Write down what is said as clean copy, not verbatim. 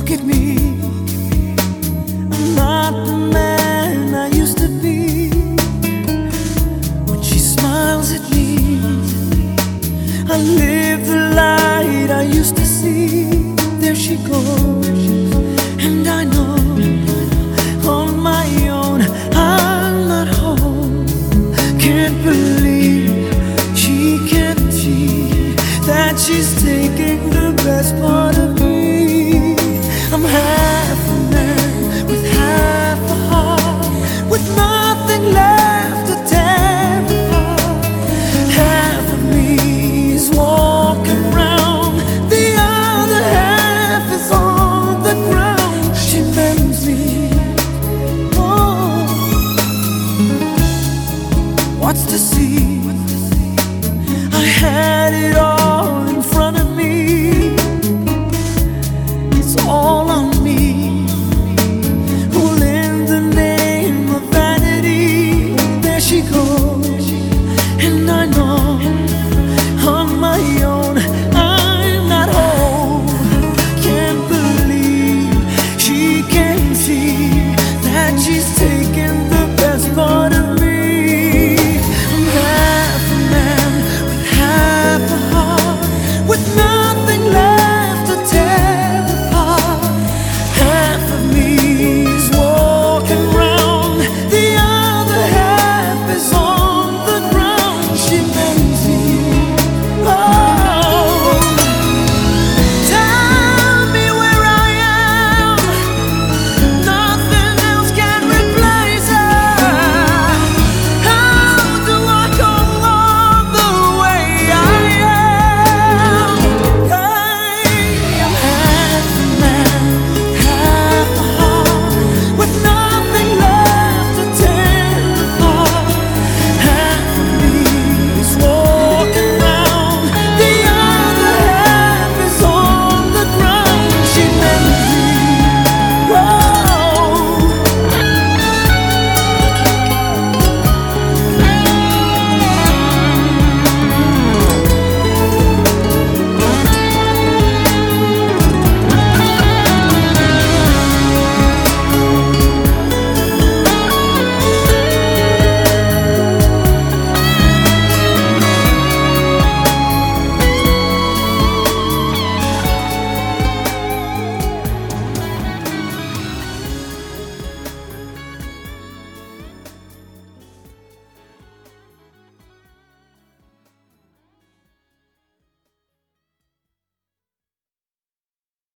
Look at me, I'm not the man I used to be. When she smiles at me, I live the light I used to see. There she goes, and I know on my own I'm not home. Can't believe she can't see that she's taking the best part of me.